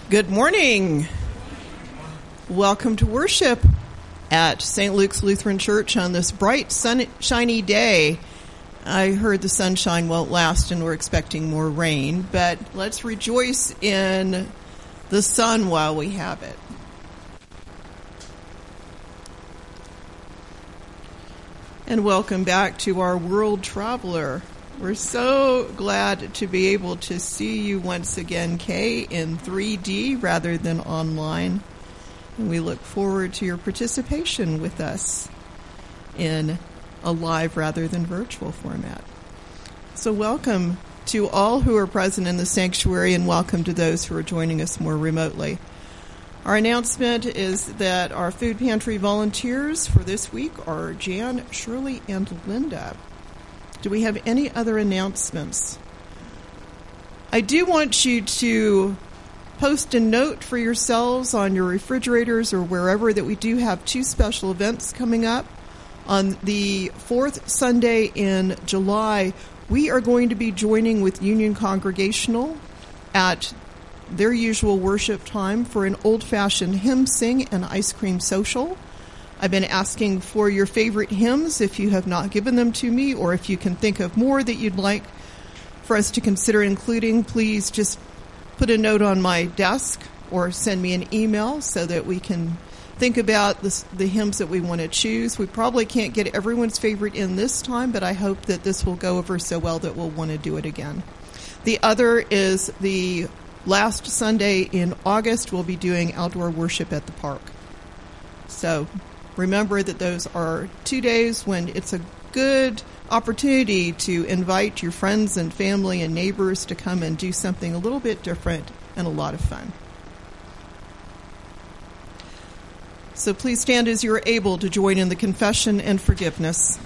Good morning. Welcome to worship at St. Luke's Lutheran Church on this bright, sunshiny day. I heard the sunshine won't last and we're expecting more rain, but let's rejoice in the sun while we have it. And welcome back to our world traveler. We're so glad to be able to see you once again, Kay, in 3D rather than online. And we look forward to your participation with us in a live rather than virtual format. So welcome to all who are present in the sanctuary and welcome to those who are joining us more remotely. Our announcement is that our food pantry volunteers for this week are Jan, Shirley, and Linda. Do we have any other announcements? I do want you to post a note for yourselves on your refrigerators or wherever that we do have two special events coming up. On the fourth Sunday in July, we are going to be joining with Union Congregational at their usual worship time for an old-fashioned hymn sing and ice cream social. I've been asking for your favorite hymns if you have not given them to me, or if you can think of more that you'd like for us to consider including, please just put a note on my desk or send me an email so that we can think about the hymns that we want to choose. We probably can't get everyone's favorite in this time, but I hope that this will go over so well that we'll want to do it again. The other is the last Sunday in August, we'll be doing outdoor worship at the park. So remember that those are 2 days when it's a good opportunity to invite your friends and family and neighbors to come and do something a little bit different and a lot of fun. So please stand as you are able to join in the confession and forgiveness.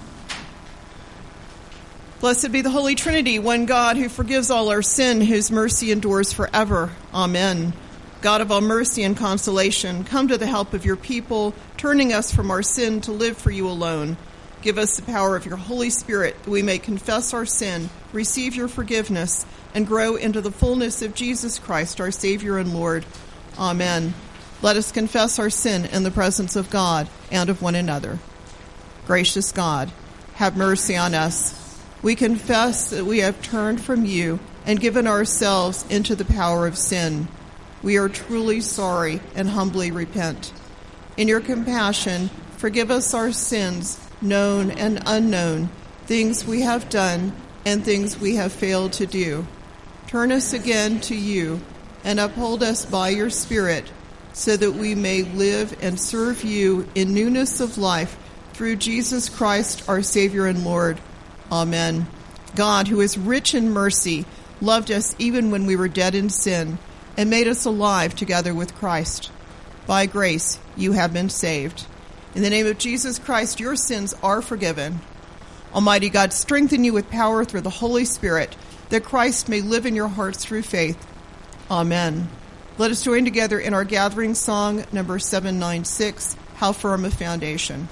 Blessed be the Holy Trinity, one God who forgives all our sin, whose mercy endures forever. Amen. God of all mercy and consolation, come to the help of your people, turning us from our sin to live for you alone. Give us the power of your Holy Spirit, that we may confess our sin, receive your forgiveness, and grow into the fullness of Jesus Christ, our Savior and Lord. Amen. Let us confess our sin in the presence of God and of one another. Gracious God, have mercy on us. We confess that we have turned from you and given ourselves into the power of sin. We are truly sorry and humbly repent. In your compassion, forgive us our sins, known and unknown, things we have done and things we have failed to do. Turn us again to you and uphold us by your Spirit so that we may live and serve you in newness of life through Jesus Christ, our Savior and Lord. Amen. God, who is rich in mercy, loved us even when we were dead in sin, and made us alive together with Christ. By grace, you have been saved. In the name of Jesus Christ, your sins are forgiven. Almighty God, strengthen you with power through the Holy Spirit, that Christ may live in your hearts through faith. Amen. Let us join together in our gathering song, number 796, How Firm a Foundation.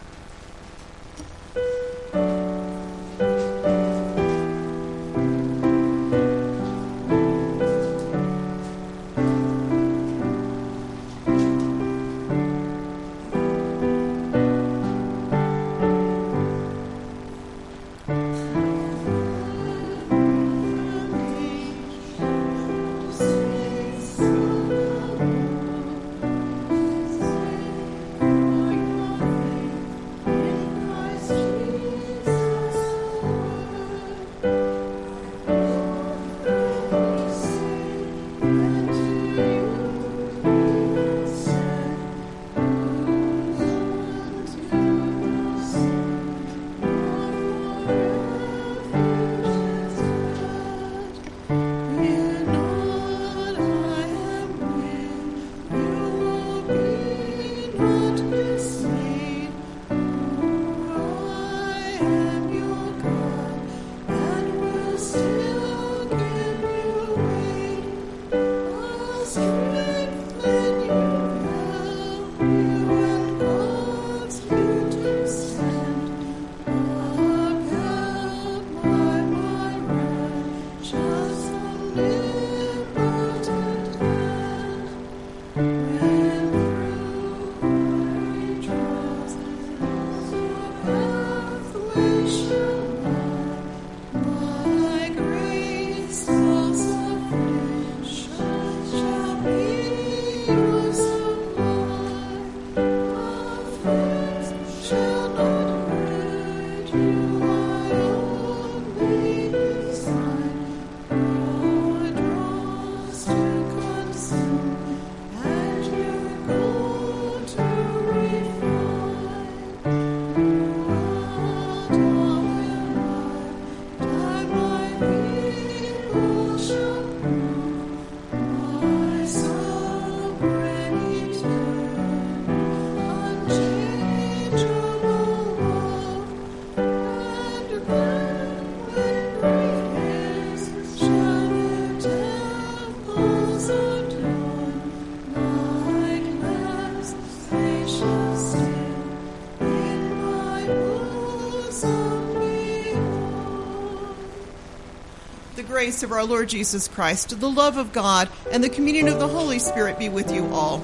grace of our Lord Jesus Christ, the love of God, and the communion of the Holy Spirit be with you all.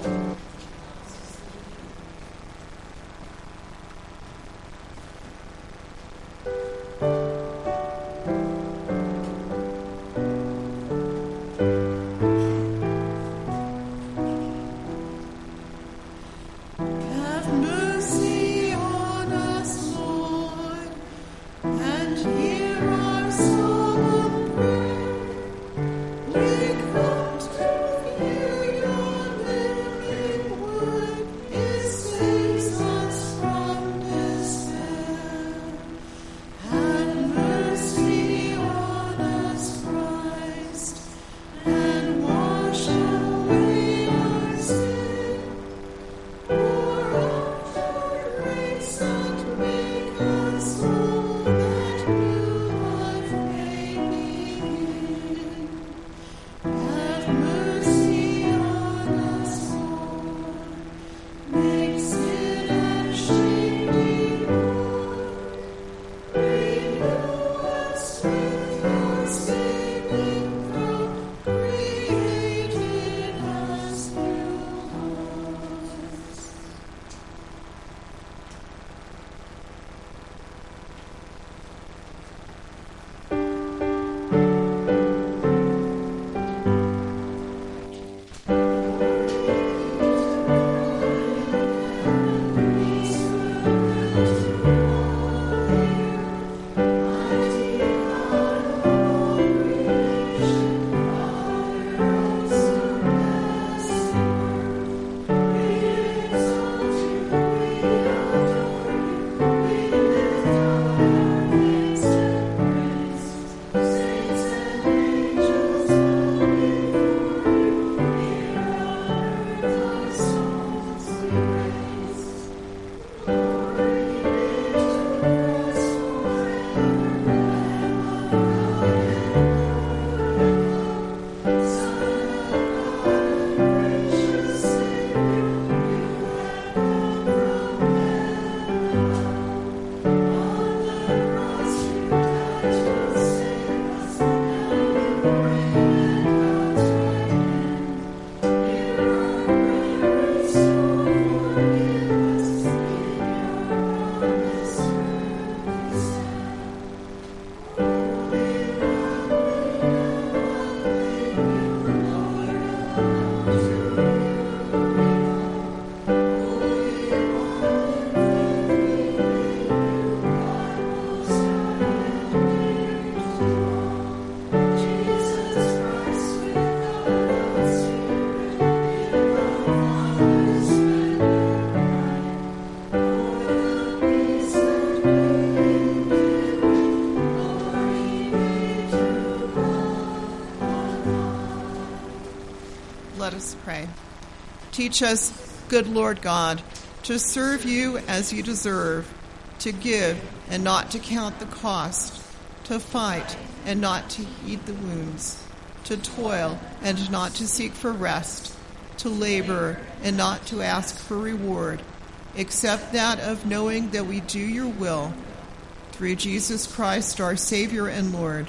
Let us pray. Teach us, good Lord God, to serve you as you deserve, to give and not to count the cost, to fight and not to heed the wounds, to toil and not to seek for rest, to labor and not to ask for reward, except that of knowing that we do your will. Through Jesus Christ, our Savior and Lord.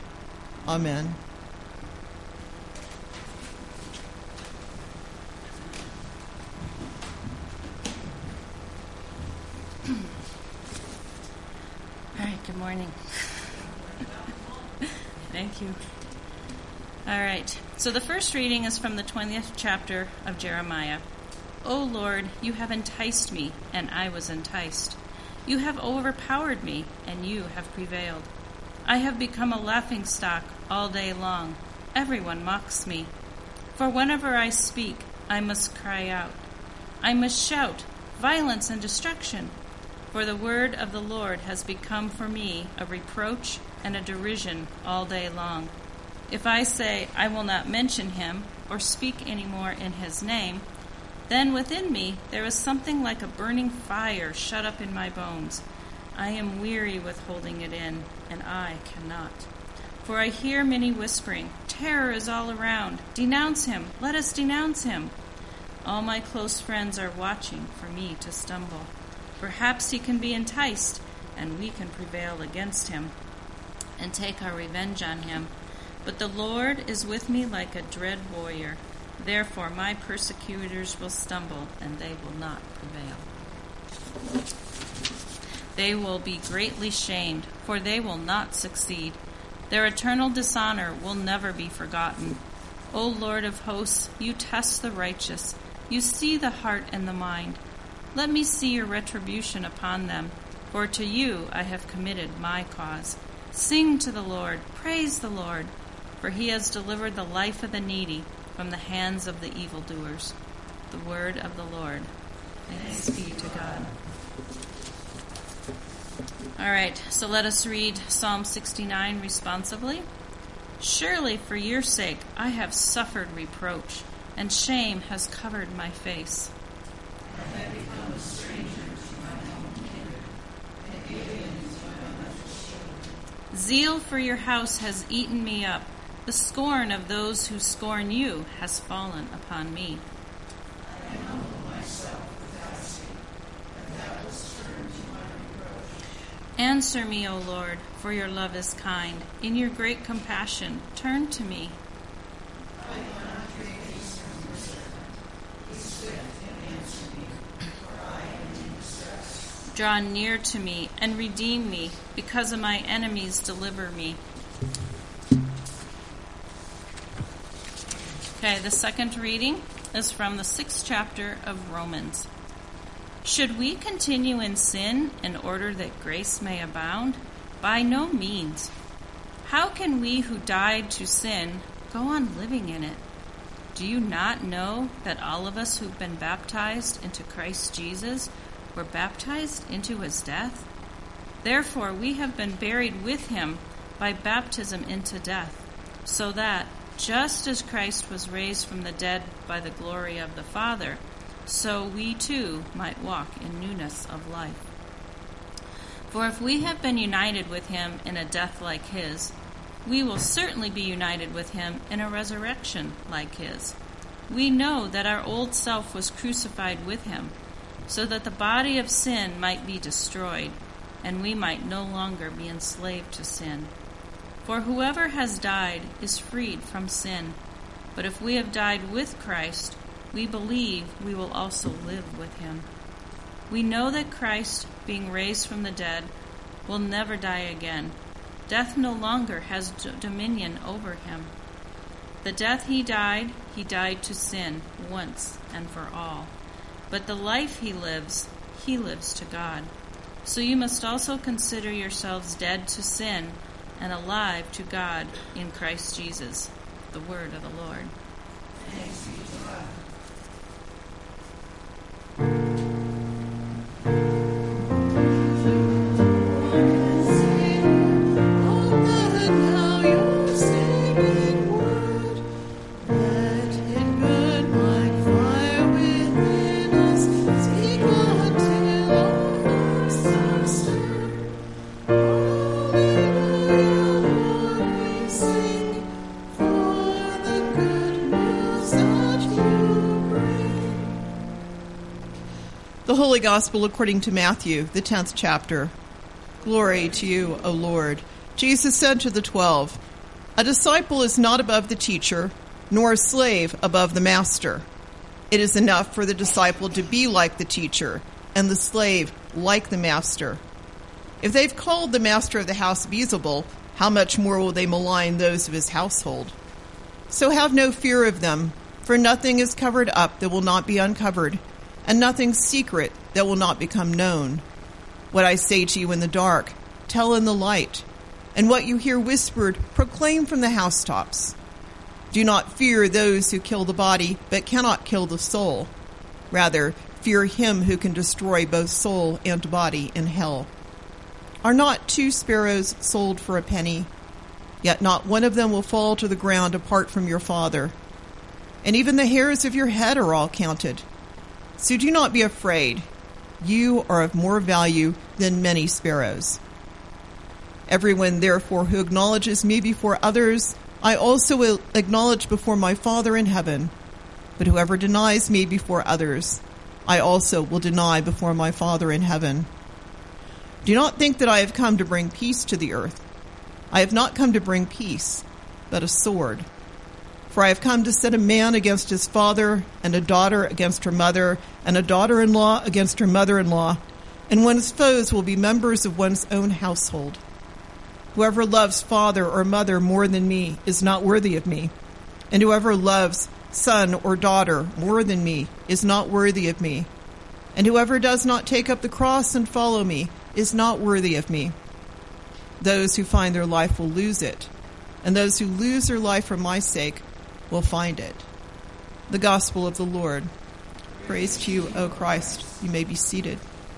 Amen. All right, good morning. Thank you. All right, so the first reading is from the 20th chapter of Jeremiah. O Lord, you have enticed me, and I was enticed. You have overpowered me, and you have prevailed. I have become a laughingstock all day long. Everyone mocks me. For whenever I speak, I must cry out. I must shout, violence and destruction. For the word of the Lord has become for me a reproach and a derision all day long. If I say, I will not mention him or speak any more in his name, then within me there is something like a burning fire shut up in my bones. I am weary with holding it in, and I cannot. For I hear many whispering, terror is all around. Denounce him, let us denounce him. All my close friends are watching for me to stumble. Perhaps he can be enticed, and we can prevail against him and take our revenge on him. But the Lord is with me like a dread warrior. Therefore my persecutors will stumble, and they will not prevail. They will be greatly shamed, for they will not succeed. Their eternal dishonor will never be forgotten. O Lord of hosts, you test the righteous. You see the heart and the mind. Let me see your retribution upon them, for to you I have committed my cause. Sing to the Lord, praise the Lord, for he has delivered the life of the needy from the hands of the evildoers. The word of the Lord. Thanks be to God. All right, so let us read Psalm 69 responsively. Surely for your sake I have suffered reproach, and shame has covered my face. I have become a stranger to my own kindred, and alien to my mother's children. Zeal for your house has eaten me up. The scorn of those who scorn you has fallen upon me. I humble myself with fasting, and thou wilt turn to my reproach. Answer me, O Lord, for your love is kind. In your great compassion, turn to me. I cannot take peace from your servant. Be swift and answer me, for I am in distress. Draw near to me and redeem me. Because of my enemies, deliver me. Okay, the second reading is from the 6th chapter of Romans. Should we continue in sin in order that grace may abound? By no means. How can we who died to sin go on living in it? Do you not know that all of us who've been baptized into Christ Jesus were baptized into his death? Therefore we have been buried with him by baptism into death, so that, just as Christ was raised from the dead by the glory of the Father, so we too might walk in newness of life. For if we have been united with him in a death like his, we will certainly be united with him in a resurrection like his. We know that our old self was crucified with him, so that the body of sin might be destroyed, and we might no longer be enslaved to sin. For whoever has died is freed from sin. But if we have died with Christ, we believe we will also live with him. We know that Christ, being raised from the dead, will never die again. Death no longer has dominion over him. The death he died to sin once and for all. But the life he lives to God. So you must also consider yourselves dead to sin and alive to God in Christ Jesus. The word of the Lord. Thanks be to God. The Holy Gospel according to Matthew, the 10th chapter. Glory to you, O Lord. Jesus said to the 12, A disciple is not above the teacher, nor a slave above the master. It is enough for the disciple to be like the teacher, and the slave like the master. If they've called the master of the house Beelzebul, how much more will they malign those of his household? So have no fear of them, for nothing is covered up that will not be uncovered, and nothing secret that will not become known. What I say to you in the dark, tell in the light, and what you hear whispered, proclaim from the housetops. Do not fear those who kill the body, but cannot kill the soul. Rather, fear him who can destroy both soul and body in hell. Are not 2 sparrows sold for a penny? Yet not one of them will fall to the ground apart from your Father. And even the hairs of your head are all counted. So do not be afraid. You are of more value than many sparrows. Everyone, therefore, who acknowledges me before others, I also will acknowledge before my Father in heaven. But whoever denies me before others, I also will deny before my Father in heaven. Do not think that I have come to bring peace to the earth. I have not come to bring peace, but a sword. For I have come to set a man against his father, and a daughter against her mother, and a daughter-in-law against her mother-in-law, and one's foes will be members of one's own household. Whoever loves father or mother more than me is not worthy of me, and whoever loves son or daughter more than me is not worthy of me, and whoever does not take up the cross and follow me is not worthy of me. Those who find their life will lose it, and those who lose their life for my sake will find it. The Gospel of the Lord. Praise to you, O Christ. You may be seated.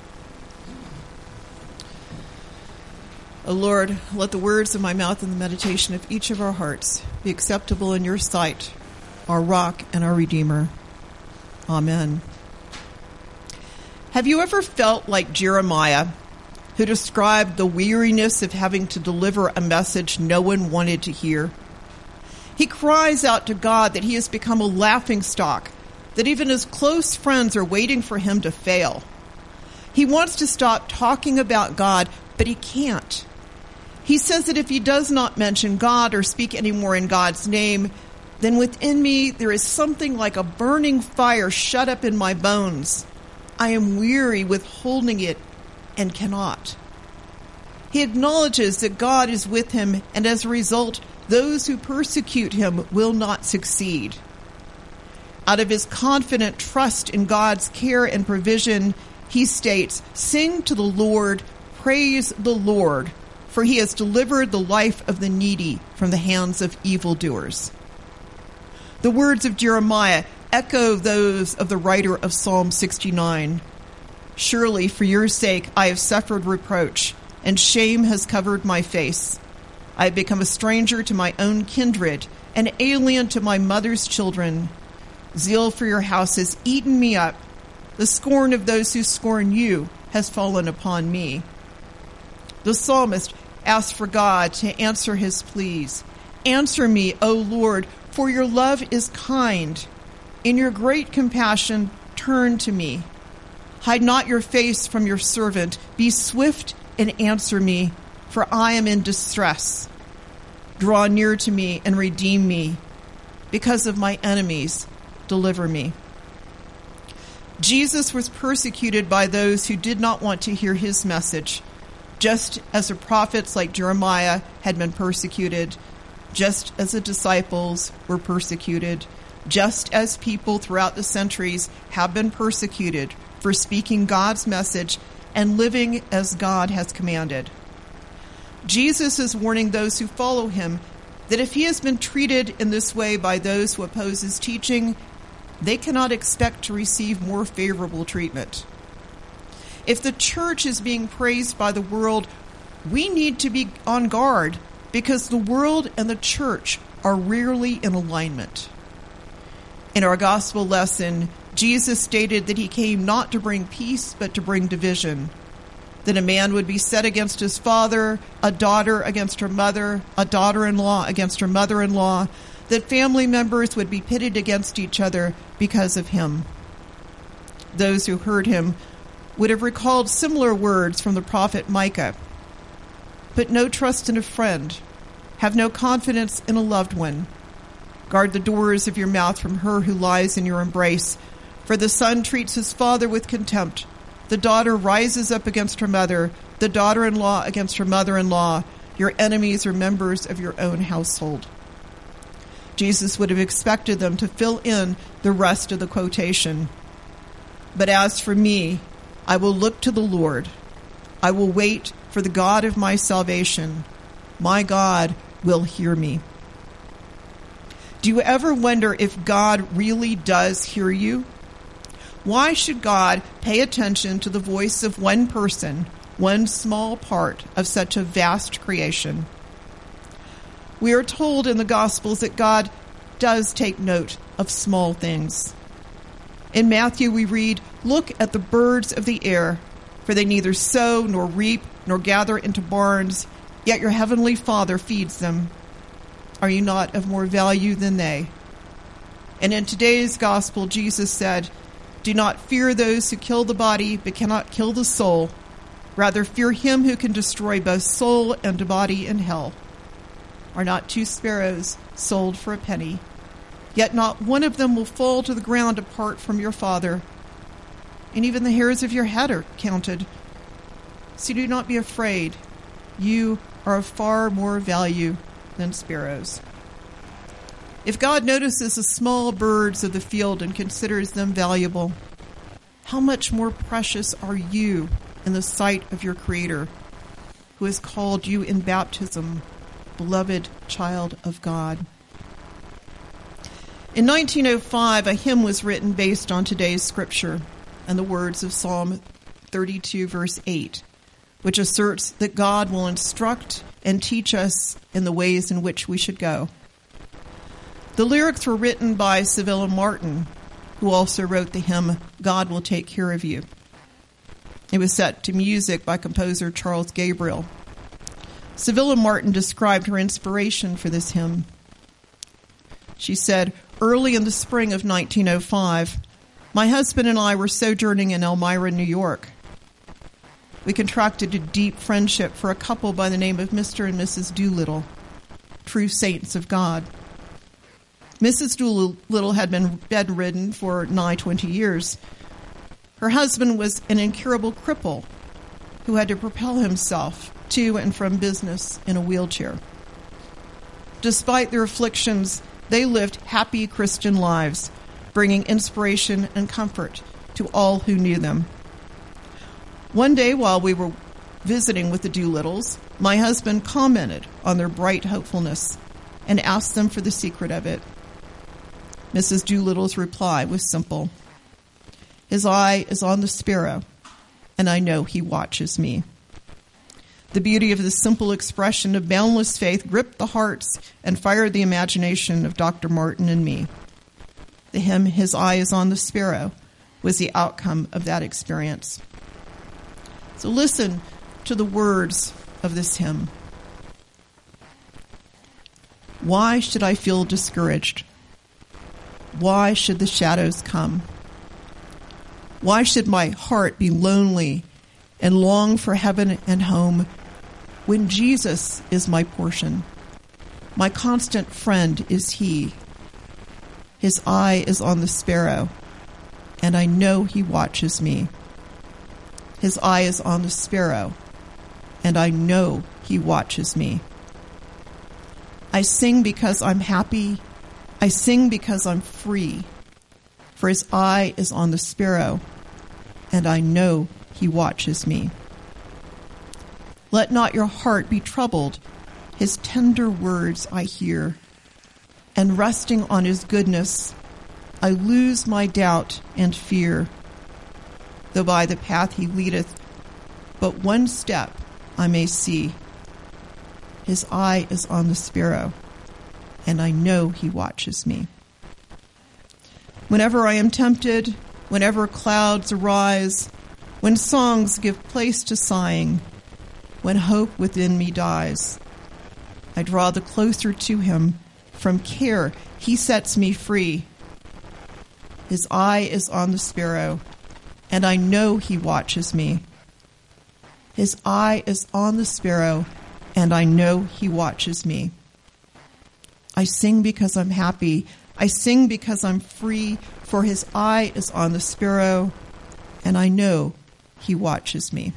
O Lord, let the words of my mouth and the meditation of each of our hearts be acceptable in your sight, our rock and our Redeemer. Amen. Have you ever felt like Jeremiah, who described the weariness of having to deliver a message no one wanted to hear? He cries out to God that he has become a laughingstock, that even his close friends are waiting for him to fail. He wants to stop talking about God, but he can't. He says that if he does not mention God or speak anymore in God's name, then within me there is something like a burning fire shut up in my bones. I am weary with holding it and cannot. He acknowledges that God is with him, and as a result, those who persecute him will not succeed. Out of his confident trust in God's care and provision, he states, "Sing to the Lord, praise the Lord, for he has delivered the life of the needy from the hands of evildoers." The words of Jeremiah echo those of the writer of Psalm 69. "Surely for your sake I have suffered reproach, and shame has covered my face. I have become a stranger to my own kindred, an alien to my mother's children. Zeal for your house has eaten me up. The scorn of those who scorn you has fallen upon me." The psalmist asks for God to answer his pleas. "Answer me, O Lord, for your love is kind. In your great compassion, turn to me. Hide not your face from your servant. Be swift and answer me, for I am in distress. Draw near to me and redeem me. Because of my enemies, deliver me." Jesus was persecuted by those who did not want to hear his message, just as the prophets like Jeremiah had been persecuted, just as the disciples were persecuted, just as people throughout the centuries have been persecuted for speaking God's message and living as God has commanded. Jesus is warning those who follow him that if he has been treated in this way by those who oppose his teaching, they cannot expect to receive more favorable treatment. If the church is being praised by the world, we need to be on guard, because the world and the church are rarely in alignment. In our gospel lesson, Jesus stated that he came not to bring peace, but to bring division. That a man would be set against his father, a daughter against her mother, a daughter-in-law against her mother-in-law, that family members would be pitted against each other because of him. Those who heard him would have recalled similar words from the prophet Micah. "Put no trust in a friend. Have no confidence in a loved one. Guard the doors of your mouth from her who lies in your embrace. For the son treats his father with contempt. The daughter rises up against her mother, the daughter-in-law against her mother-in-law. Your enemies are members of your own household." Jesus would have expected them to fill in the rest of the quotation. "But as for me, I will look to the Lord. I will wait for the God of my salvation. My God will hear me." Do you ever wonder if God really does hear you? Why should God pay attention to the voice of one person, one small part of such a vast creation? We are told in the Gospels that God does take note of small things. In Matthew we read, "Look at the birds of the air, for they neither sow nor reap nor gather into barns, yet your heavenly Father feeds them. Are you not of more value than they?" And in today's Gospel, Jesus said, "Do not fear those who kill the body but cannot kill the soul. Rather fear him who can destroy both soul and body in hell. Are not 2 sparrows sold for a penny? Yet not one of them will fall to the ground apart from your Father. And even the hairs of your head are counted. So do not be afraid. You are of far more value than sparrows. If God notices the small birds of the field and considers them valuable, how much more precious are you in the sight of your Creator, who has called you in baptism, beloved child of God? In 1905, a hymn was written based on today's scripture and the words of Psalm 32, verse 8, which asserts that God will instruct and teach us in the ways in which we should go. The lyrics were written by Civilla Martin, who also wrote the hymn, God Will Take Care of You. It was set to music by composer Charles Gabriel. Civilla Martin described her inspiration for this hymn. She said, early in the spring of 1905, my husband and I were sojourning in Elmira, New York. We contracted a deep friendship for a couple by the name of Mr. and Mrs. Doolittle, true saints of God. Mrs. Doolittle had been bedridden for nigh 20 years. Her husband was an incurable cripple who had to propel himself to and from business in a wheelchair. Despite their afflictions, they lived happy Christian lives, bringing inspiration and comfort to all who knew them. One day while we were visiting with the Doolittles, my husband commented on their bright hopefulness and asked them for the secret of it. Mrs. Doolittle's reply was simple. His eye is on the sparrow, and I know he watches me. The beauty of this simple expression of boundless faith gripped the hearts and fired the imagination of Dr. Martin and me. The hymn, His Eye is on the Sparrow, was the outcome of that experience. So listen to the words of this hymn. Why should I feel discouraged? Why should the shadows come? Why should my heart be lonely and long for heaven and home when Jesus is my portion? My constant friend is he. His eye is on the sparrow, and I know he watches me. His eye is on the sparrow, and I know he watches me. I sing because I'm happy. I sing because I'm free. For his eye is on the sparrow, and I know he watches me. Let not your heart be troubled. His tender words I hear, and resting on his goodness, I lose my doubt and fear. Though by the path he leadeth, but one step I may see. His eye is on the sparrow, and I know he watches me. Whenever I am tempted, whenever clouds arise, when songs give place to sighing, when hope within me dies, I draw the closer to him. From care he sets me free. His eye is on the sparrow, and I know he watches me. His eye is on the sparrow, and I know he watches me. I sing because I'm happy. I sing because I'm free, for his eye is on the sparrow, and I know he watches me.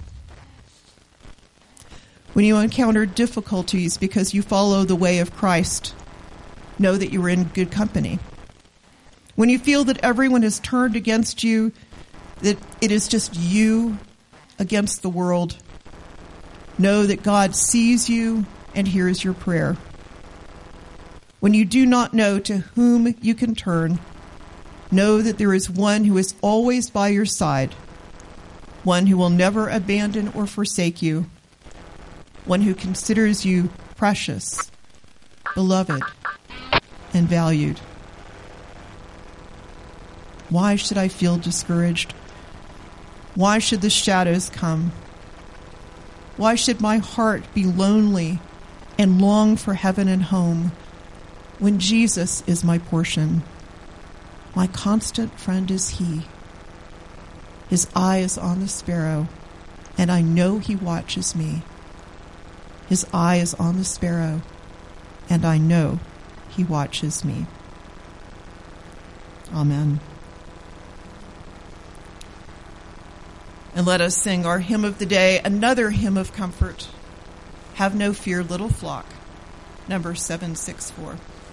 When you encounter difficulties because you follow the way of Christ, know that you are in good company. When you feel that everyone has turned against you, that it is just you against the world, know that God sees you and hears your prayer. When you do not know to whom you can turn, know that there is one who is always by your side, one who will never abandon or forsake you, one who considers you precious, beloved, and valued. Why should I feel discouraged? Why should the shadows come? Why should my heart be lonely and long for heaven and home when Jesus is my portion? My constant friend is he. His eye is on the sparrow, and I know he watches me. His eye is on the sparrow, and I know he watches me. Amen. And let us sing our hymn of the day, another hymn of comfort. Have no fear, little flock, number 764.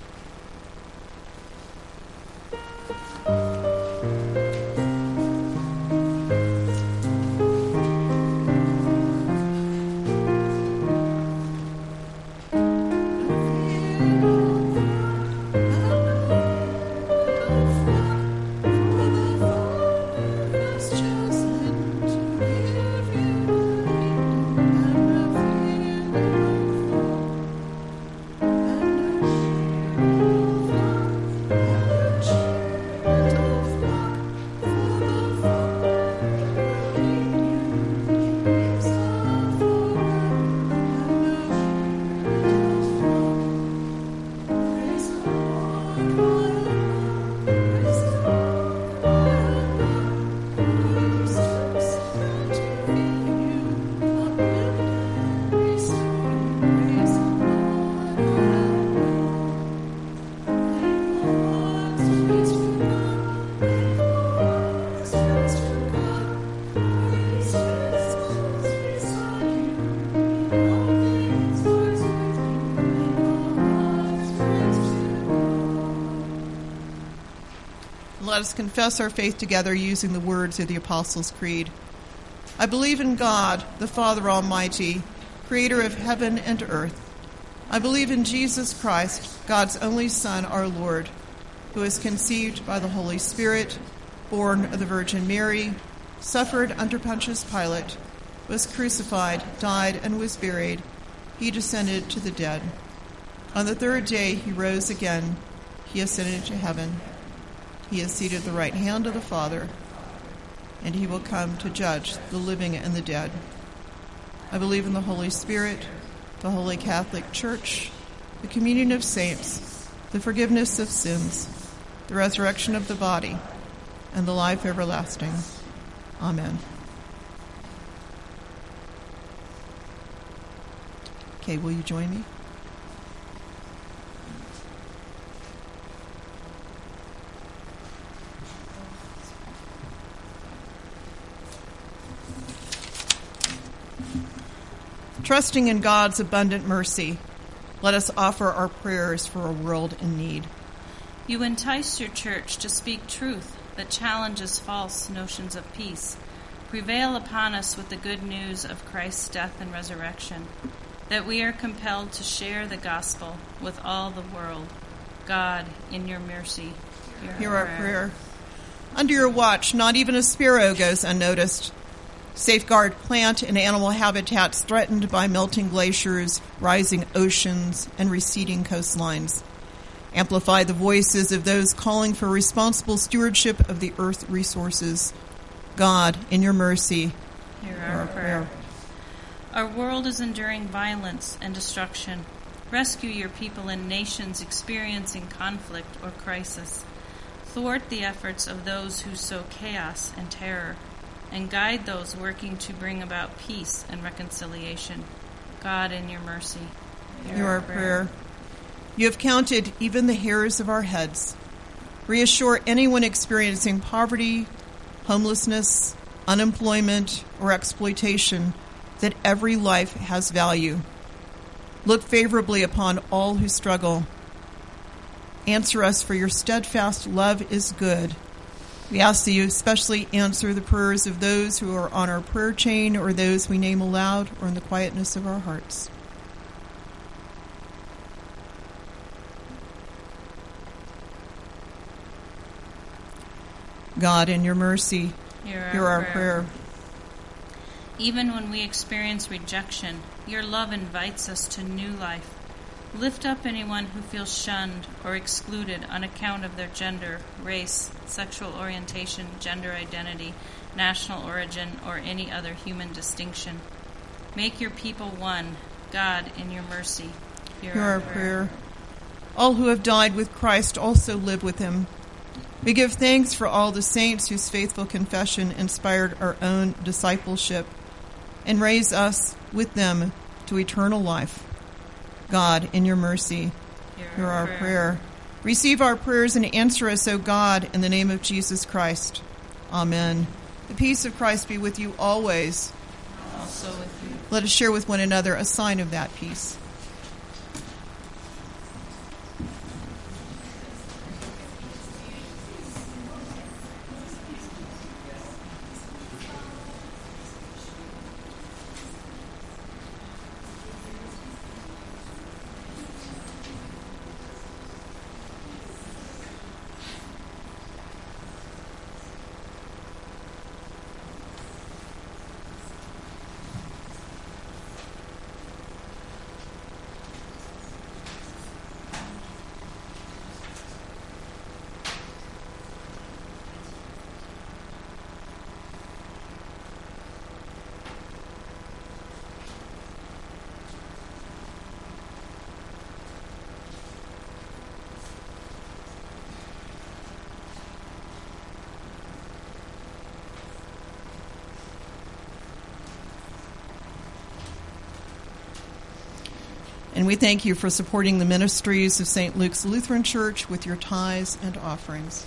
Let us confess our faith together using the words of the Apostles' Creed. I believe in God, the Father Almighty, creator of heaven and earth. I believe in Jesus Christ, God's only Son, our Lord, who was conceived by the Holy Spirit, born of the Virgin Mary, suffered under Pontius Pilate, was crucified, died, and was buried. He descended to the dead. On the third day he rose again. He ascended to heaven. He is seated at the right hand of the Father, and he will come to judge the living and the dead. I believe in the Holy Spirit, the Holy Catholic Church, the communion of saints, the forgiveness of sins, the resurrection of the body, and the life everlasting. Amen. Okay, will you join me? Trusting in God's abundant mercy, let us offer our prayers for a world in need. You entice your church to speak truth that challenges false notions of peace. Prevail upon us with the good news of Christ's death and resurrection, that we are compelled to share the gospel with all the world. God, in your mercy, hear our prayer. Under your watch, not even a sparrow goes unnoticed. Safeguard plant and animal habitats threatened by melting glaciers, rising oceans, and receding coastlines. Amplify the voices of those calling for responsible stewardship of the earth resources. God, in your mercy, hear our prayer. Our world is enduring violence and destruction. Rescue your people in nations experiencing conflict or crisis. Thwart the efforts of those who sow chaos and terror, and guide those working to bring about peace and reconciliation. God, in your mercy, hear our prayer. You have counted even the hairs of our heads. Reassure anyone experiencing poverty, homelessness, unemployment, or exploitation that every life has value. Look favorably upon all who struggle. Answer us, for your steadfast love is good. We ask that you especially answer the prayers of those who are on our prayer chain or those we name aloud or in the quietness of our hearts. God, in your mercy, hear our prayer. Even when we experience rejection, your love invites us to new life. Lift up anyone who feels shunned or excluded on account of their gender, race, sexual orientation, gender identity, national origin, or any other human distinction. Make your people one. God, in your mercy, hear our prayer. All who have died with Christ also live with him. We give thanks for all the saints whose faithful confession inspired our own discipleship, and raise us with them to eternal life. God, in your mercy, Hear our prayer. Receive our prayers and answer us, O God, in the name of Jesus Christ. Amen. The peace of Christ be with you always. Also with you. Let us share with one another a sign of that peace. And we thank you for supporting the ministries of St. Luke's Lutheran Church with your tithes and offerings.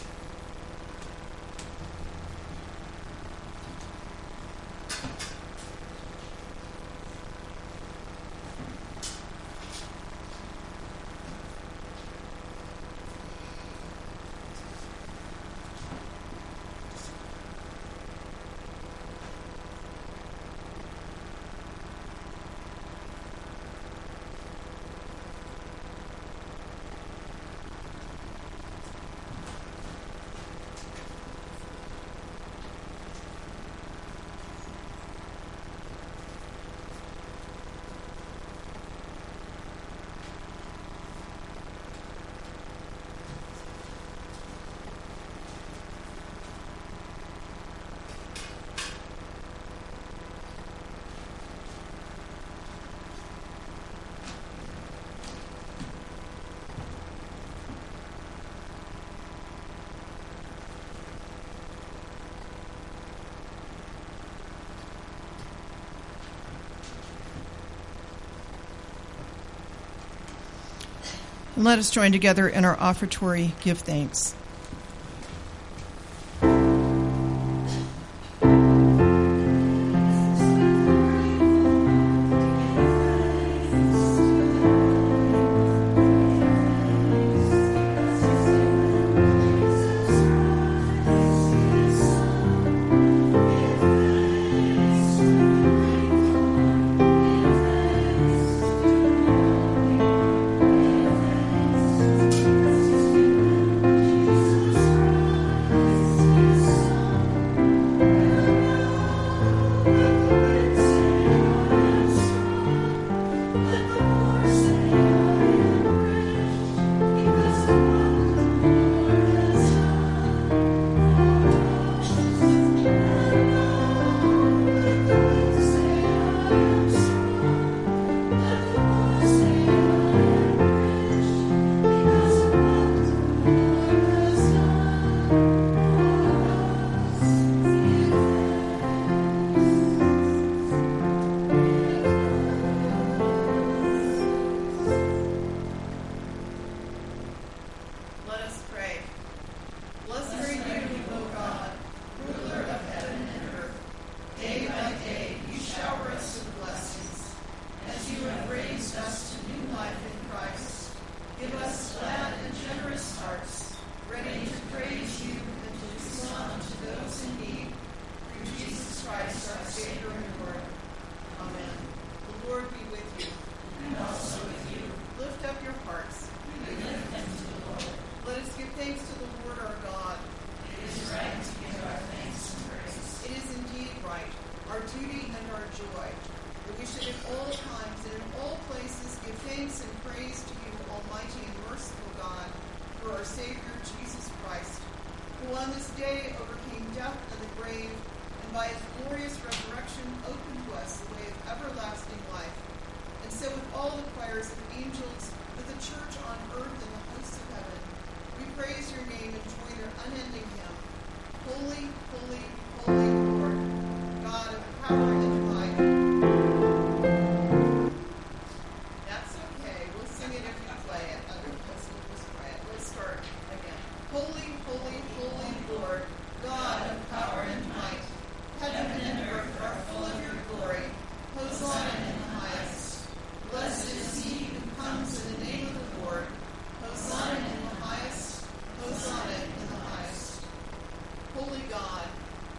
And let us join together in our offertory give thanks.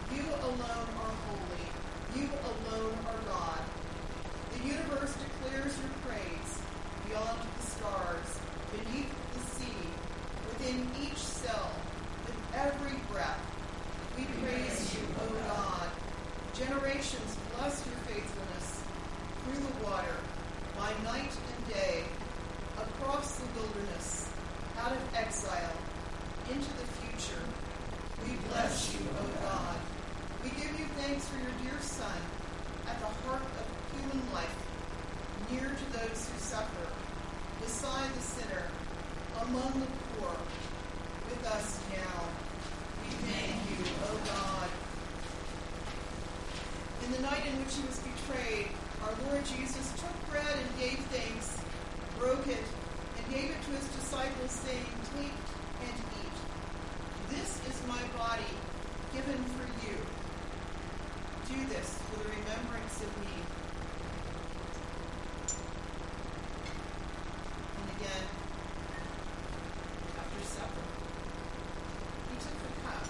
You alone are holy. You alone are God. The universe declares your praise beyond the stars, beneath the sea, within each cell, with every breath. We praise you, O God. Generations bless your faithfulness through the water, by night and day, across the wilderness, out of exile, into the future. We bless you, O God. We give you thanks for your dear Son, at the heart of human life, near to those who suffer, beside the sinner, among the poor, with us now. We thank you, O God. In the night in which he was betrayed, our Lord Jesus took bread and gave thanks, broke it, and gave it to his disciples, saying, "Take and eat. This is my body, given for you. Do this for the remembrance of me." And again, after supper, he took the cup,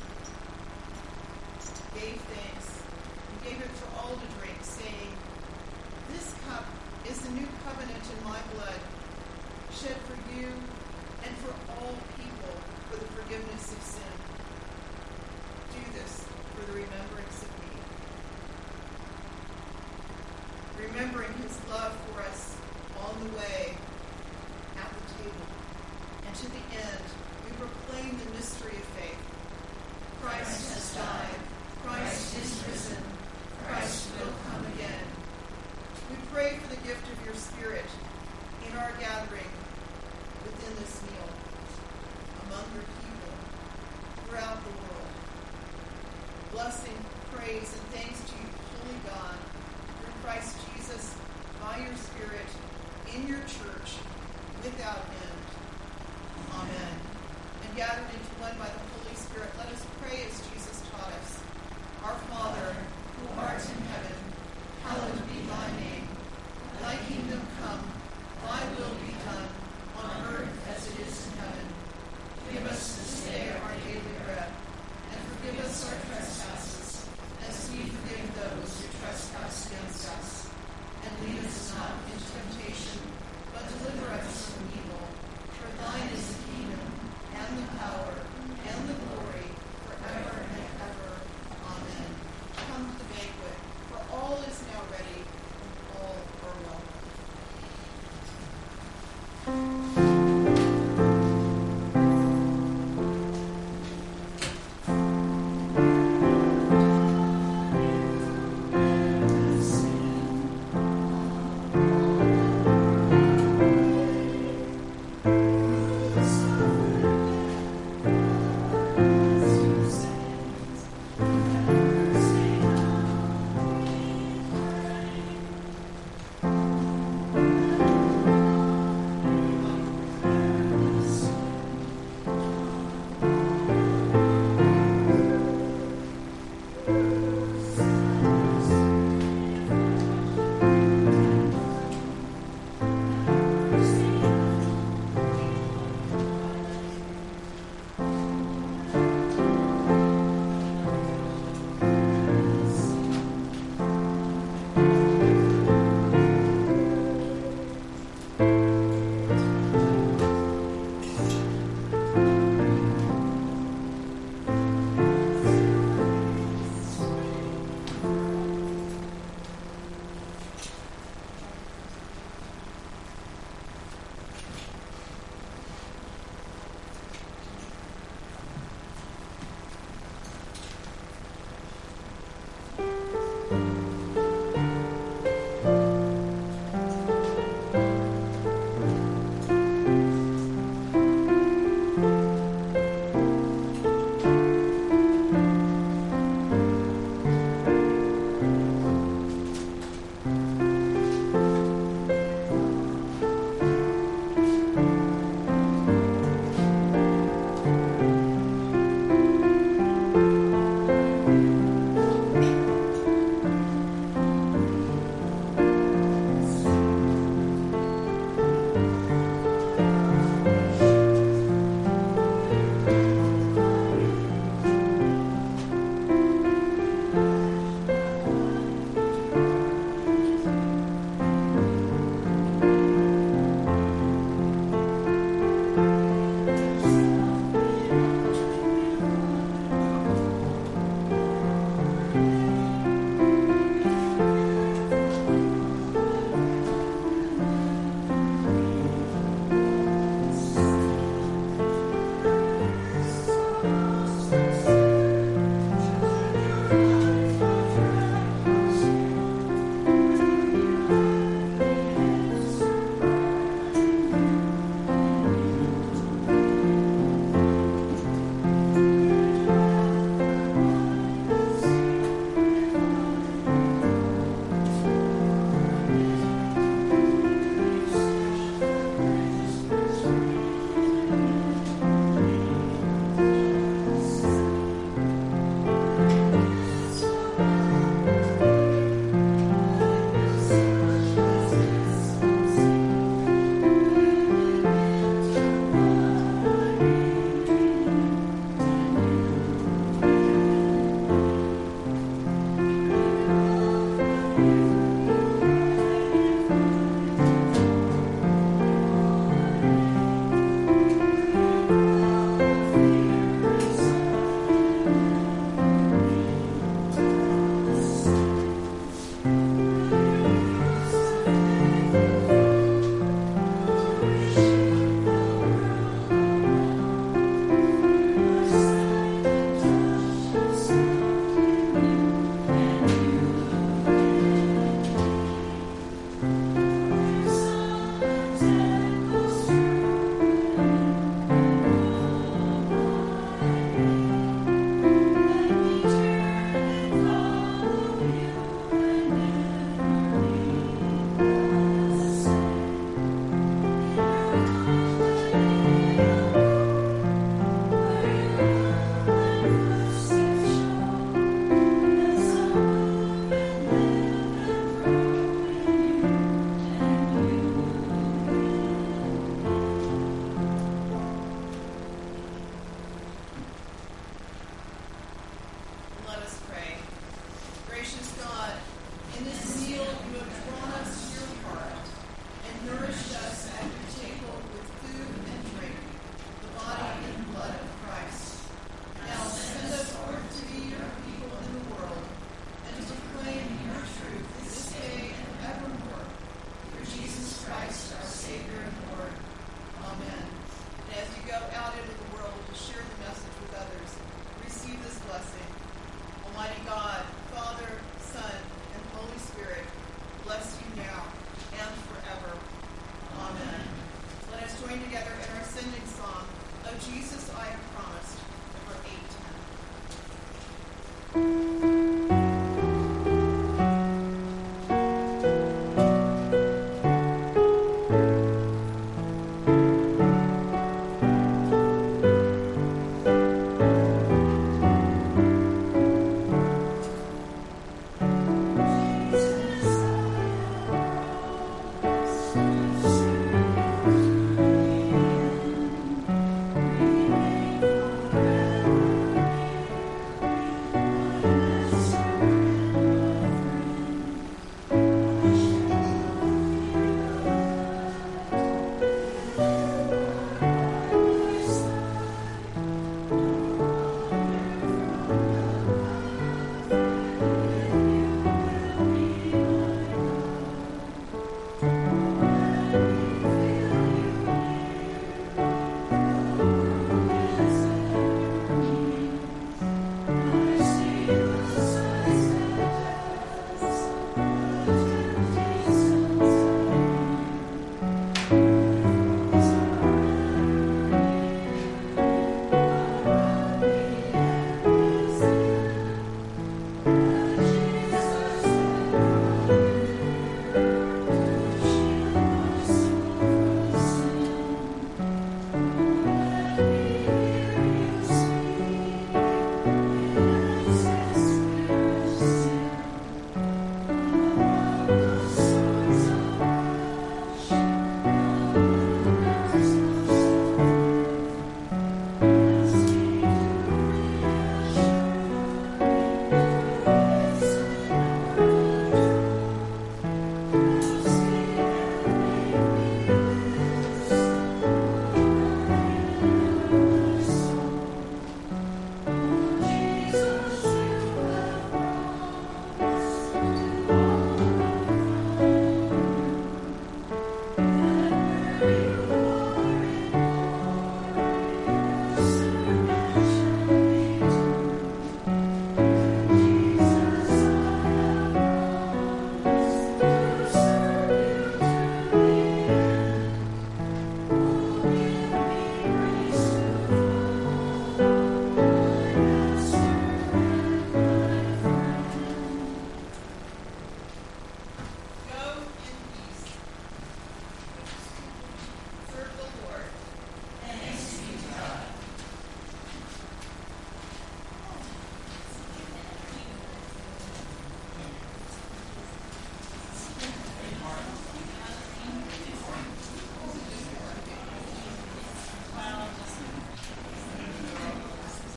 gave thanks, and gave it to all to drink, saying, "This cup is the new covenant in my blood, shed for you and for all people for the forgiveness of sin. Do this for the remembrance of me." Remembering his love for us on the way, at the table, and to the end, we proclaim the mystery of faith. Christ has died. Christ is risen. Christ will come again. We pray for the gift of your Spirit in our gathering within this meal, among your people, throughout the world. Blessing, praise, and thanks to you, holy God, through Christ Jesus, by your Spirit, in your church, without end. Amen. And gathered into one by the Holy Spirit, let us pray as